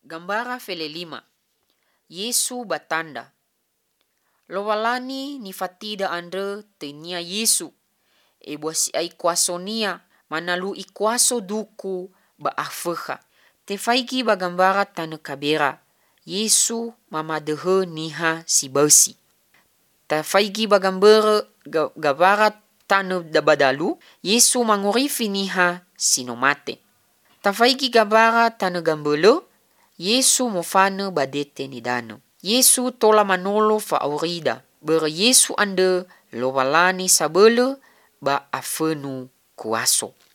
Gambara fele 5. Yesu batanda. Lowalani ni fatida andre tenia Yesu. Buasi ai kwaso nia manalu ikwaso duku ba afeha. Te faiki ba gambara tane kabera. Yesu mamadehe niha si basi. Ta faiki ba gambara tane dabadalu. Yesu mangorifi niha sinomate. Ta faiki gambara tane gambelo. Yesu mofane badete ni dano. Yesu tola manolo fa aurida. Bere Yesu ande lowalani sabele ba afenu kuaso.